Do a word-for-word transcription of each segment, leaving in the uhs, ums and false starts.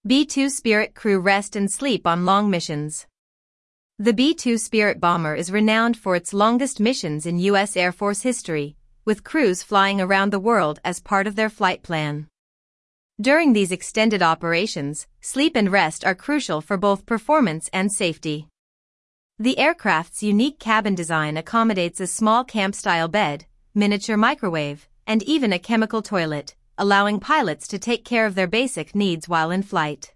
B two Spirit crew rest and sleep on long missions. The B two Spirit bomber is renowned for its longest missions in U S Air Force history, with crews flying around the world as part of their flight plan. During these extended operations, sleep and rest are crucial for both performance and safety. The aircraft's unique cabin design accommodates a small camp-style bed, miniature microwave, and even a chemical toilet, allowing pilots to take care of their basic needs while in flight.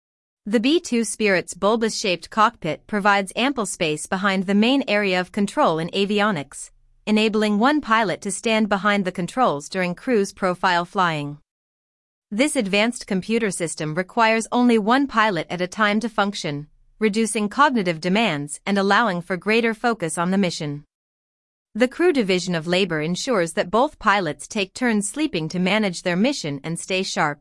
The B two Spirit's bulbous-shaped cockpit provides ample space behind the main area of control in avionics, enabling one pilot to stand behind the controls during cruise profile flying. This advanced computer system requires only one pilot at a time to function, reducing cognitive demands and allowing for greater focus on the mission. The crew division of labor ensures that both pilots take turns sleeping to manage their mission and stay sharp.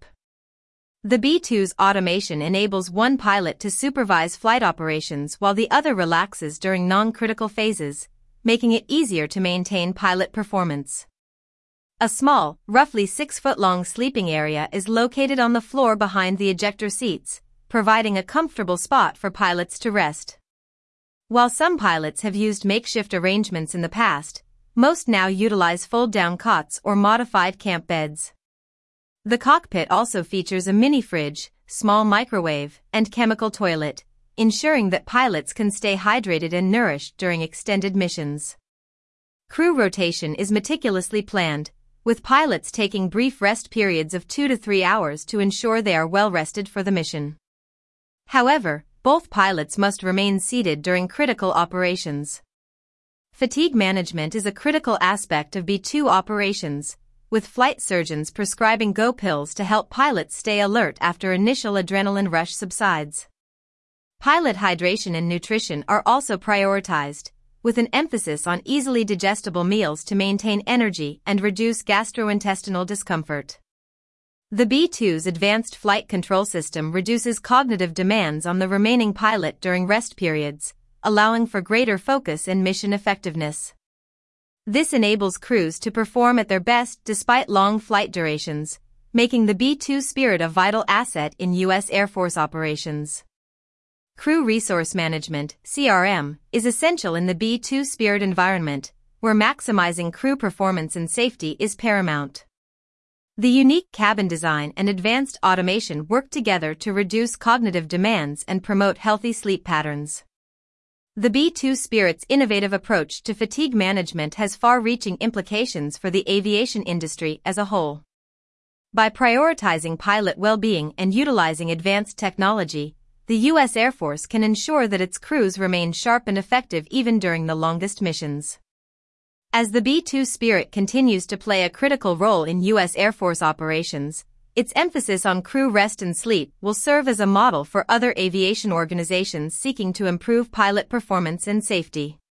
The B two's automation enables one pilot to supervise flight operations while the other relaxes during non-critical phases, making it easier to maintain pilot performance. A small, roughly six-foot-long sleeping area is located on the floor behind the ejector seats, providing a comfortable spot for pilots to rest. While some pilots have used makeshift arrangements in the past, most now utilize fold-down cots or modified camp beds. The cockpit also features a mini-fridge, small microwave, and chemical toilet, ensuring that pilots can stay hydrated and nourished during extended missions. Crew rotation is meticulously planned, with pilots taking brief rest periods of two to three hours to ensure they are well rested for the mission. However, both pilots must remain seated during critical operations. Fatigue management is a critical aspect of B two operations, with flight surgeons prescribing Go pills to help pilots stay alert after initial adrenaline rush subsides. Pilot hydration and nutrition are also prioritized, with an emphasis on easily digestible meals to maintain energy and reduce gastrointestinal discomfort. The B two's advanced flight control system reduces cognitive demands on the remaining pilot during rest periods, allowing for greater focus and mission effectiveness. This enables crews to perform at their best despite long flight durations, making the B two Spirit a vital asset in U S Air Force operations. Crew Resource Management, C R M, is essential in the B two Spirit environment, where maximizing crew performance and safety is paramount. The unique cabin design and advanced automation work together to reduce cognitive demands and promote healthy sleep patterns. The B two Spirit's innovative approach to fatigue management has far-reaching implications for the aviation industry as a whole. By prioritizing pilot well-being and utilizing advanced technology, the U S Air Force can ensure that its crews remain sharp and effective even during the longest missions. As the B two Spirit continues to play a critical role in U S Air Force operations, its emphasis on crew rest and sleep will serve as a model for other aviation organizations seeking to improve pilot performance and safety.